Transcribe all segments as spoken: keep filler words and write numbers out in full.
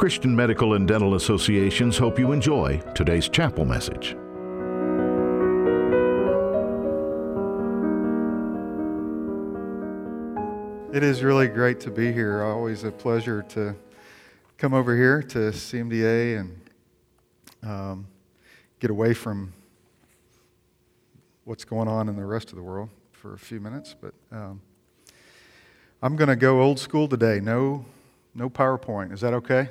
Christian Medical and Dental Associations hope you enjoy today's chapel message. It is really great to be here. Always a pleasure to come over here to C M D A and um, get away from what's going on in the rest of the world for a few minutes. But um, I'm going to go old school today. No, no PowerPoint. Is that okay?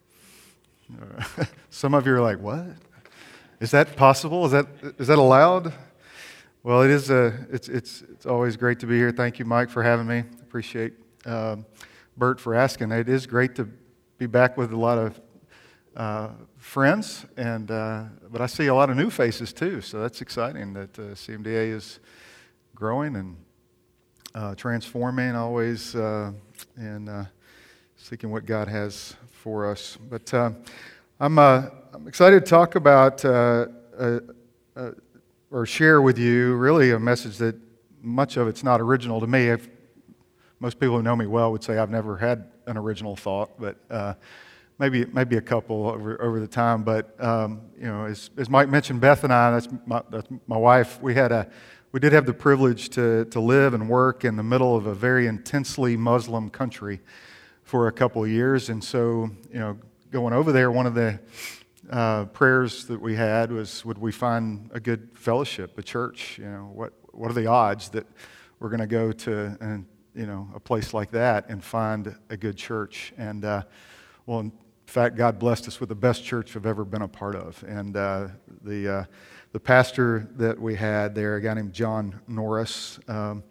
Uh, some of you are like, "What? Is that possible? Is that is that allowed?" Well, it is. A, it's it's it's always great to be here. Thank you, Mike, for having me. Appreciate um, Bert for asking. It is great to be back with a lot of uh, friends, and uh, but I see a lot of new faces too. So that's exciting that uh, C M D A is growing and uh, transforming, always uh, and uh, seeking what God has for us. But uh, I'm uh, I'm excited to talk about uh, uh, uh, or share with you really a message that much of it's not original to me. I've, Most people who know me well would say I've never had an original thought, but uh, maybe maybe a couple over over the time. But um, you know, as, as Mike mentioned, Beth and I, that's my, that's my wife. We had a we did have the privilege to to live and work in the middle of a very intensely Muslim country for a couple of years, and so you know, going over there, one of the uh, prayers that we had was, would we find a good fellowship, a church? You know, what what are the odds that we're going to go to and you know, a place like that and find a good church. And, uh, well, in fact, God blessed us with the best church I've ever been a part of. And uh, the uh, the pastor that we had there, a guy named John Norris, um,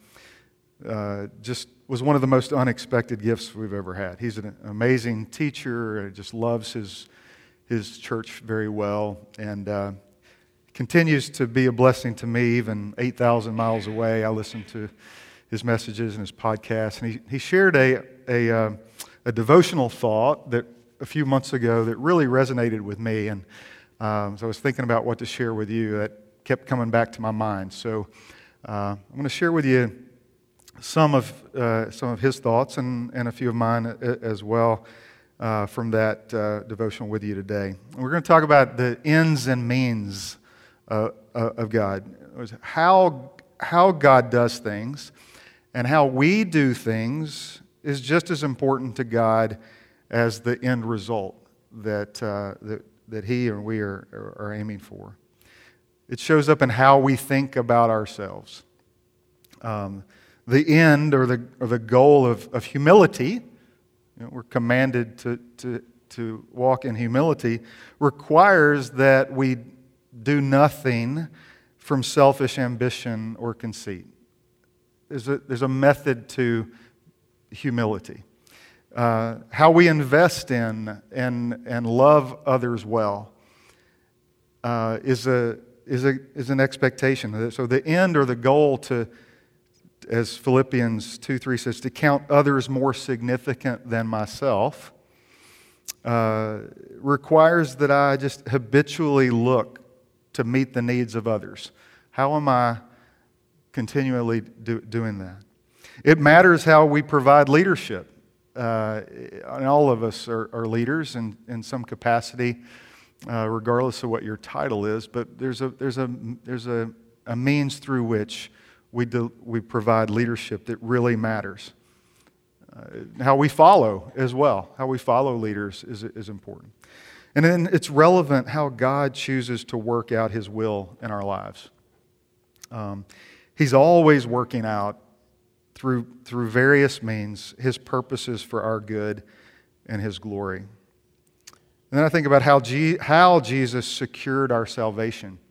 uh, just was one of the most unexpected gifts we've ever had. He's an amazing teacher, just loves his, his church very well, and uh, continues to be a blessing to me, even eight thousand miles away. I listen to his messages and his podcasts, and he, he shared a a, uh, a devotional thought that a few months ago that really resonated with me, and um, so I was thinking about what to share with you. That kept coming back to my mind. So uh, I'm going to share with you some of uh, some of his thoughts and, and a few of mine as well uh, from that uh, devotional with you today. And we're going to talk about the ends and means uh, of God, how how God does things. And how we do things is just as important to God as the end result that uh, that, that He or we are, are aiming for. It shows up in how we think about ourselves. Um, the end or the or the goal of, of humility, you know, we're commanded to, to, to walk in humility, requires that we do nothing from selfish ambition or conceit. There's a, there's a method to humility. Uh, how we invest in and and love others well uh, is a is a is an expectation. So the end or the goal to, as Philippians two three says, to count others more significant than myself, uh, requires that I just habitually look to meet the needs of others. How am I continually do, doing that? It matters how we provide leadership. Uh, and all of us are, are leaders in, in some capacity, uh, regardless of what your title is. But there's a there's a there's a, a means through which we do, we provide leadership that really matters. Uh, how we follow as well. How we follow leaders is is important. And then it's relevant how God chooses to work out His will in our lives. Um, He's always working out through through various means His purposes for our good and His glory. And then I think about how G, how Jesus secured our salvation.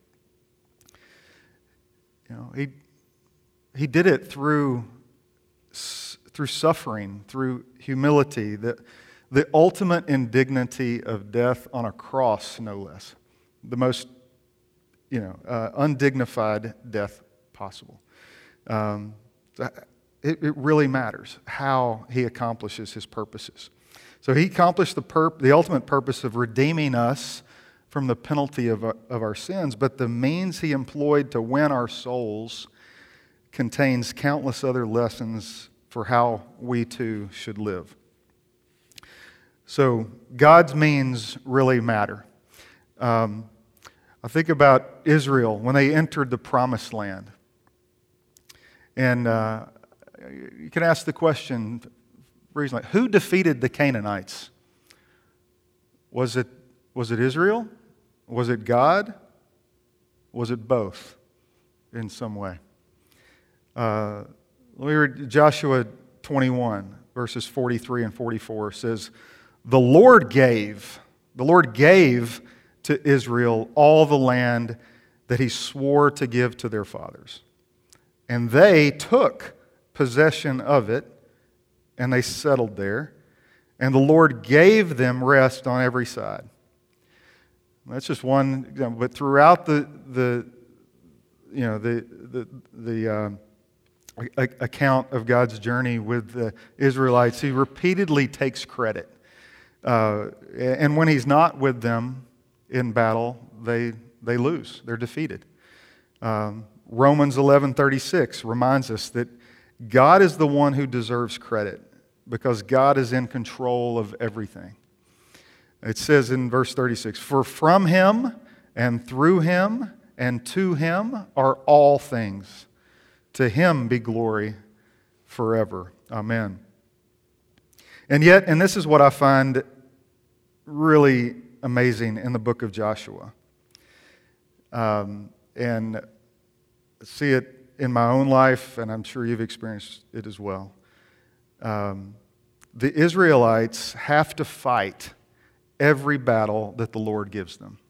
You know, he he did it through through suffering, through humility, the the ultimate indignity of death on a cross, no less, the most you know uh, undignified death possible. Um, it, it really matters how He accomplishes His purposes. So He accomplished the purp- the ultimate purpose of redeeming us from the penalty of our, of our sins, but the means He employed to win our souls contains countless other lessons for how we too should live. So God's means really matter. Um, I think about Israel when they entered the Promised Land. And uh, you can ask the question, reasonably, who defeated the Canaanites? Was it, was it Israel? Was it God? Was it both in some way? Uh, let me read Joshua twenty-one, verses forty-three and forty-four. Says, the Lord gave, the Lord gave to Israel all the land that he swore to give to their fathers. And they took possession of it, and they settled there. And the Lord gave them rest on every side. That's just one example. But throughout the the you know the the the uh, account of God's journey with the Israelites, he repeatedly takes credit. Uh, and when he's not with them in battle, they they lose. They're defeated. Um, Romans eleven thirty-six reminds us that God is the one who deserves credit because God is in control of everything. It says in verse thirty-six, for from him and through him and to him are all things. To him be glory forever. Amen. And yet, and this is what I find really amazing in the book of Joshua. Um, and see it in my own life, and I'm sure you've experienced it as well. Um, the Israelites have to fight every battle that the Lord gives them.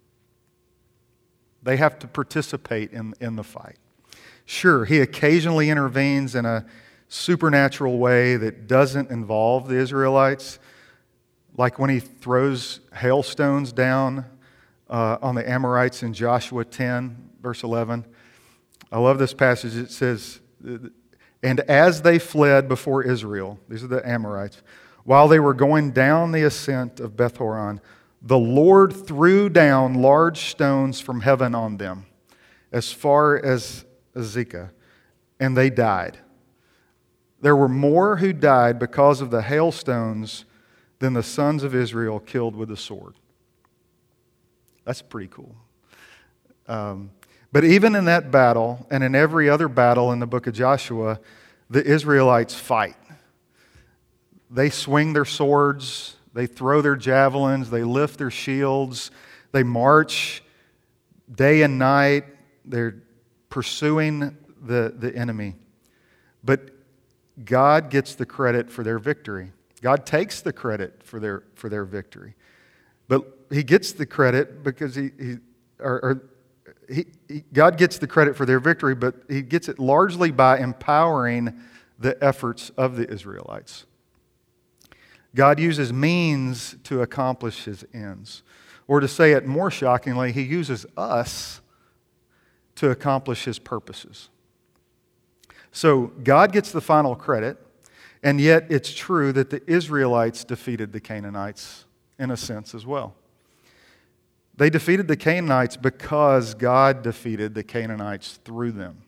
They have to participate in, in the fight. Sure, he occasionally intervenes in a supernatural way that doesn't involve the Israelites, like when he throws hailstones down uh, on the Amorites in Joshua ten, verse eleven. I love this passage. It says, and as they fled before Israel, these are the Amorites, while they were going down the ascent of Beth Horon, the Lord threw down large stones from heaven on them, as far as Azekah, and they died. There were more who died because of the hailstones than the sons of Israel killed with the sword. That's pretty cool. Um, but even in that battle, and in every other battle in the book of Joshua, the Israelites fight. They swing their swords, they throw their javelins, they lift their shields, they march day and night, they're pursuing the, the enemy. But God gets the credit for their victory. God takes the credit for their for their victory. But he gets the credit because he, he or, or he, he God gets the credit for their victory, but he gets it largely by empowering the efforts of the Israelites. God uses means to accomplish his ends. Or to say it more shockingly, he uses us to accomplish his purposes. So God gets the final credit, and yet it's true that the Israelites defeated the Canaanites in a sense as well. They defeated the Canaanites because God defeated the Canaanites through them.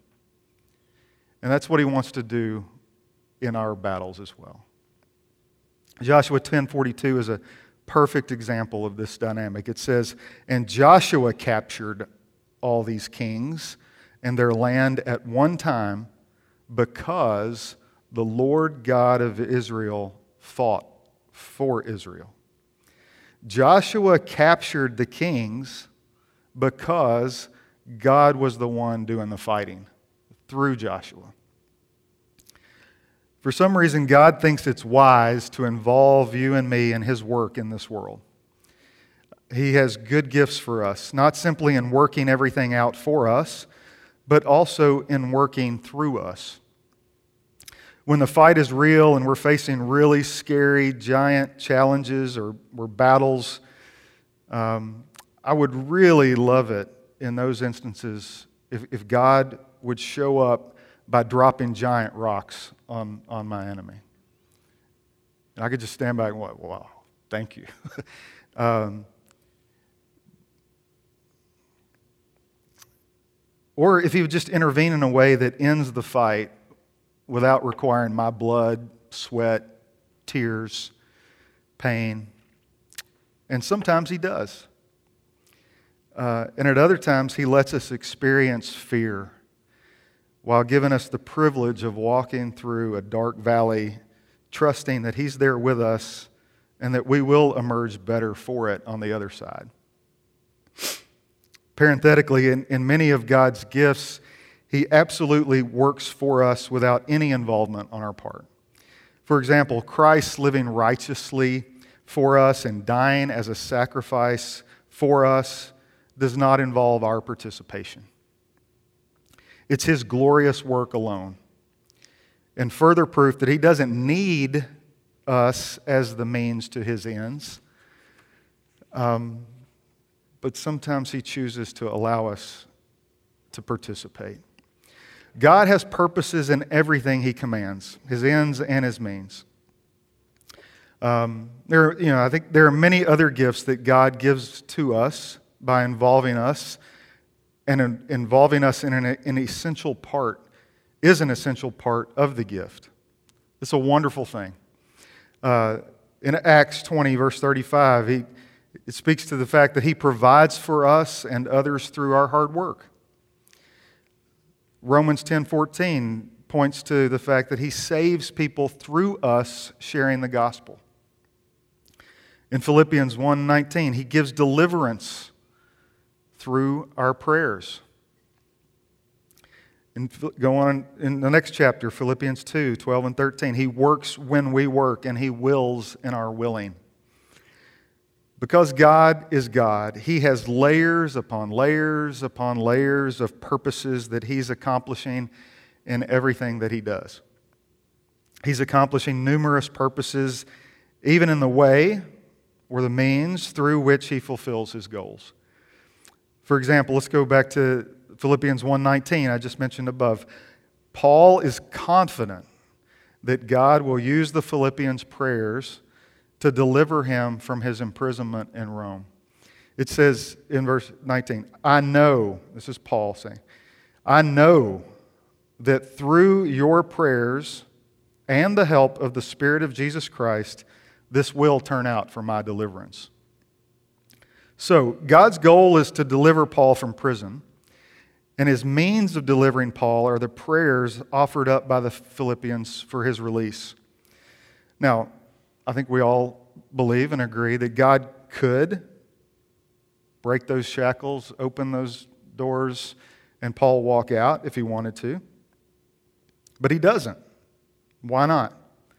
And that's what he wants to do in our battles as well. Joshua ten forty-two is a perfect example of this dynamic. It says, and Joshua captured all these kings and their land at one time because the Lord God of Israel fought for Israel. Joshua captured the kings because God was the one doing the fighting through Joshua. For some reason, God thinks it's wise to involve you and me in his work in this world. He has good gifts for us, not simply in working everything out for us, but also in working through us. When the fight is real and we're facing really scary, giant challenges or, or battles, um, I would really love it in those instances if, if God would show up by dropping giant rocks on, on my enemy. And I could just stand back and go, wow, thank you. um, or if he would just intervene in a way that ends the fight without requiring my blood, sweat, tears, pain. And sometimes He does. Uh, and at other times, He lets us experience fear while giving us the privilege of walking through a dark valley, trusting that He's there with us and that we will emerge better for it on the other side. Parenthetically, in, in many of God's gifts, He absolutely works for us without any involvement on our part. For example, Christ living righteously for us and dying as a sacrifice for us does not involve our participation. It's His glorious work alone. And further proof that He doesn't need us as the means to His ends. Um, but sometimes He chooses to allow us to participate. God has purposes in everything He commands, His ends and His means. Um, there, you know, I think there are many other gifts that God gives to us by involving us, and in, involving us in an, an essential part is an essential part of the gift. It's a wonderful thing. Uh, in Acts twenty, verse thirty-five, he, it speaks to the fact that He provides for us and others through our hard work. Romans ten fourteen points to the fact that He saves people through us sharing the gospel. In Philippians one nineteen, He gives deliverance through our prayers. And go on in the next chapter, Philippians two twelve and thirteen. He works when we work, and He wills in our willing. Because God is God, He has layers upon layers upon layers of purposes that He's accomplishing in everything that He does. He's accomplishing numerous purposes, even in the way or the means through which He fulfills His goals. For example, let's go back to Philippians one nineteen, I just mentioned above. Paul is confident that God will use the Philippians' prayers to deliver him from his imprisonment in Rome. It says in verse nineteen, I know, this is Paul saying, I know that through your prayers and the help of the Spirit of Jesus Christ, this will turn out for my deliverance. So, God's goal is to deliver Paul from prison, and His means of delivering Paul are the prayers offered up by the Philippians for his release. Now, I think we all believe and agree that God could break those shackles, open those doors, and Paul walk out if he wanted to. But He doesn't. Why not?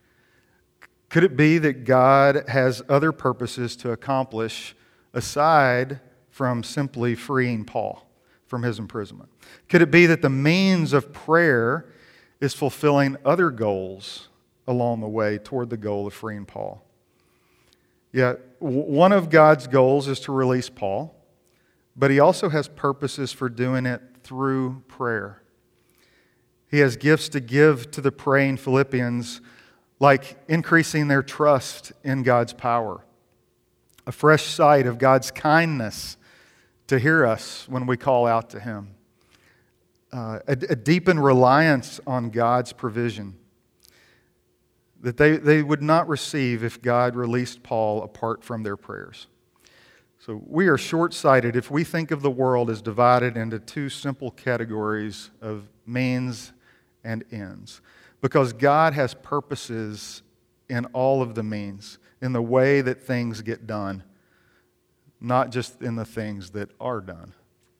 Could it be that God has other purposes to accomplish aside from simply freeing Paul from his imprisonment? Could it be that the means of prayer is fulfilling other goals along the way toward the goal of freeing Paul? Yeah, one of God's goals is to release Paul, but He also has purposes for doing it through prayer. He has gifts to give to the praying Philippians, like increasing their trust in God's power, a fresh sight of God's kindness to hear us when we call out to Him, uh, a, a deepened reliance on God's provision that they, they would not receive if God released Paul apart from their prayers. So we are short-sighted if we think of the world as divided into two simple categories of means and ends, because God has purposes in all of the means, in the way that things get done, not just in the things that are done.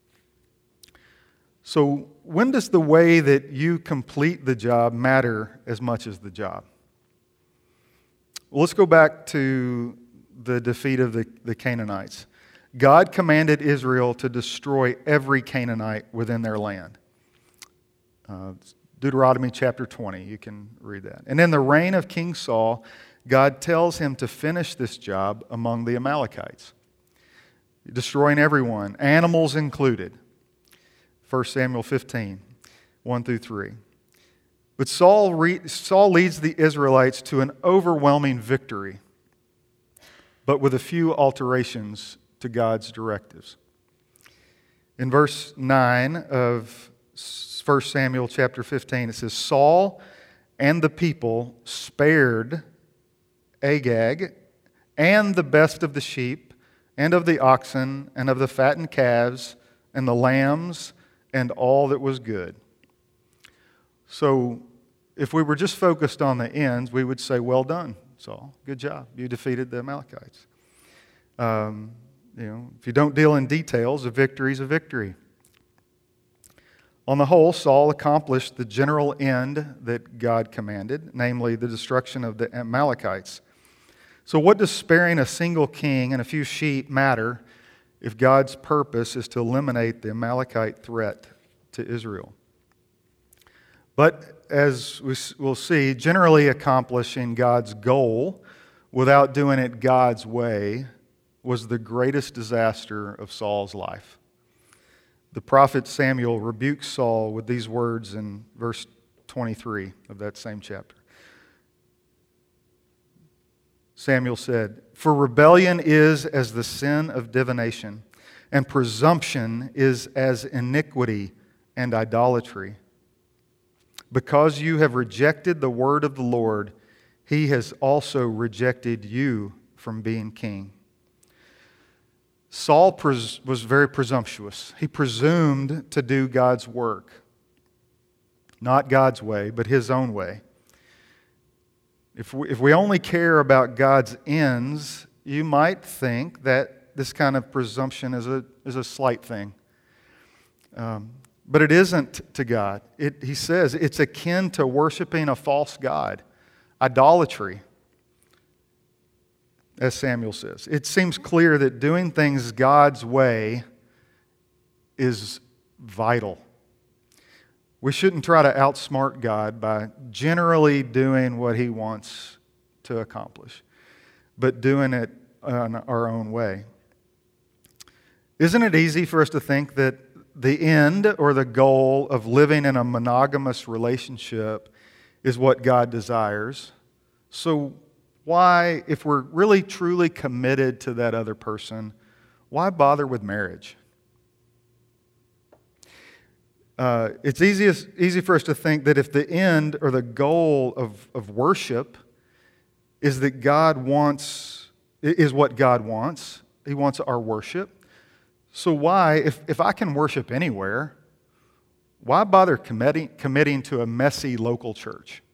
So when does the way that you complete the job matter as much as the job? Well, let's go back to the defeat of the, the Canaanites. God commanded Israel to destroy every Canaanite within their land. Uh, Deuteronomy chapter twenty, you can read that. And in the reign of King Saul, God tells him to finish this job among the Amalekites, destroying everyone, animals included. First Samuel fifteen, one through three. But Saul, re- Saul leads the Israelites to an overwhelming victory, but with a few alterations to God's directives. In verse nine of First Samuel chapter fifteen, it says, Saul and the people spared Agag and the best of the sheep, and of the oxen, and of the fattened calves, and the lambs, and all that was good. So, if we were just focused on the ends, we would say, well done, Saul. Good job. You defeated the Amalekites. Um, you know, if you don't deal in details, a victory is a victory. On the whole, Saul accomplished the general end that God commanded, namely the destruction of the Amalekites. So what does sparing a single king and a few sheep matter if God's purpose is to eliminate the Amalekite threat to Israel? But as we'll see, generally accomplishing God's goal without doing it God's way was the greatest disaster of Saul's life. The prophet Samuel rebukes Saul with these words in verse twenty-three of that same chapter. Samuel said, "For rebellion is as the sin of divination, and presumption is as iniquity and idolatry. Because you have rejected the word of the Lord, He has also rejected you from being king." Saul pres- was very presumptuous. He presumed to do God's work. Not God's way, but his own way. If we, if we only care about God's ends, you might think that this kind of presumption is a, is a slight thing. Um, but it isn't to God. It, he says it's akin to worshiping a false god, idolatry, as Samuel says. It seems clear that doing things God's way is vital. We shouldn't try to outsmart God by generally doing what He wants to accomplish, but doing it on our own way. Isn't it easy for us to think that the end or the goal of living in a monogamous relationship is what God desires? So why, if we're really truly committed to that other person, why bother with marriage? Uh, it's easy, easy for us to think that if the end or the goal of, of worship is that God wants, is what God wants, He wants our worship. So why, if, if I can worship anywhere, why bother committing, committing to a messy local church?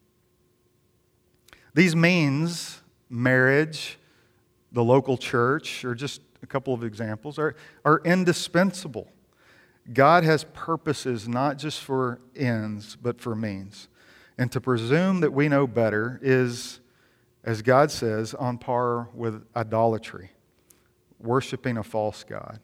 These means, marriage, the local church, or just a couple of examples, are, are indispensable. God has purposes not just for ends, but for means. And to presume that we know better is, as God says, on par with idolatry, worshiping a false god.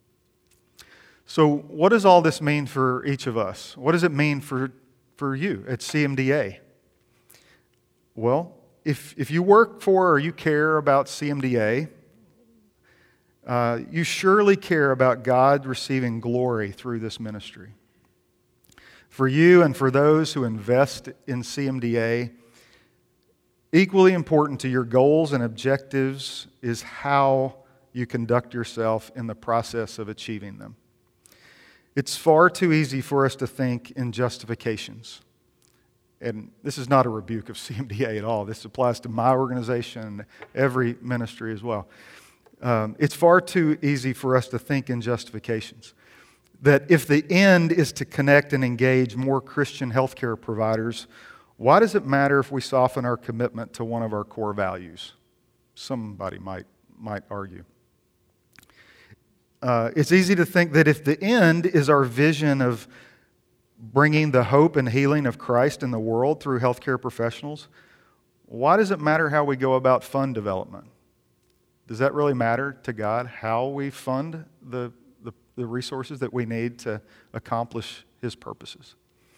So what does all this mean for each of us? What does it mean for, for you at C M D A? Well, if, if you work for or you care about C M D A, uh, you surely care about God receiving glory through this ministry. For you and for those who invest in C M D A, equally important to your goals and objectives is how you conduct yourself in the process of achieving them. It's far too easy for us to think in justifications. And this is not a rebuke of C M D A at all. This applies to my organization and every ministry as well. Um, it's far too easy for us to think in justifications. That if the end is to connect and engage more Christian healthcare providers, why does it matter if we soften our commitment to one of our core values? Somebody might, might argue. Uh, it's easy to think that if the end is our vision of bringing the hope and healing of Christ in the world through healthcare professionals, why does it matter how we go about fund development? Does that really matter to God, how we fund the, the, the resources that we need to accomplish His purposes?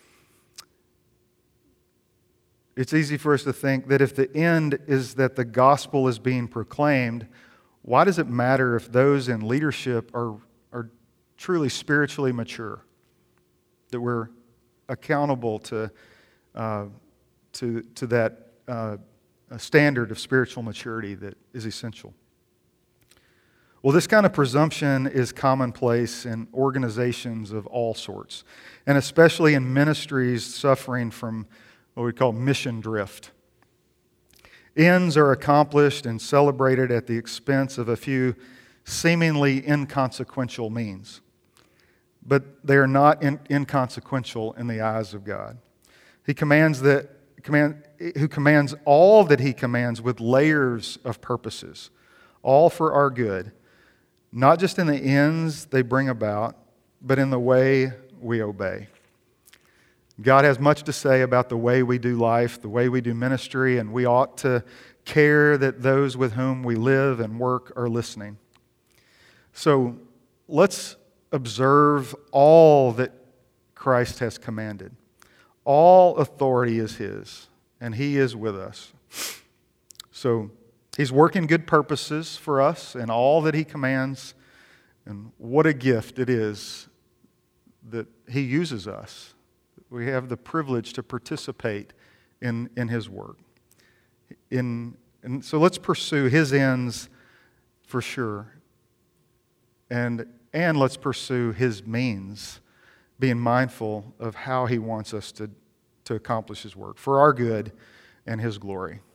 It's easy for us to think that if the end is that the gospel is being proclaimed, why does it matter if those in leadership are, are truly spiritually mature? That we're accountable to, uh, to, to that uh, standard of spiritual maturity that is essential. Well, this kind of presumption is commonplace in organizations of all sorts, and especially in ministries suffering from what we call mission drift. Ends are accomplished and celebrated at the expense of a few seemingly inconsequential means. But they are not in, inconsequential in the eyes of God. He commands that, command, who commands all that He commands with layers of purposes, all for our good, not just in the ends they bring about, but in the way we obey. God has much to say about the way we do life, the way we do ministry, and we ought to care that those with whom we live and work are listening. So let's observe all that Christ has commanded. All authority is His, and He is with us. So He's working good purposes for us in all that He commands, and what a gift it is that He uses us. We have the privilege to participate in, in His work. In, and so let's pursue His ends for sure. And, and let's pursue His means, being mindful of how He wants us to, to accomplish His work for our good and His glory.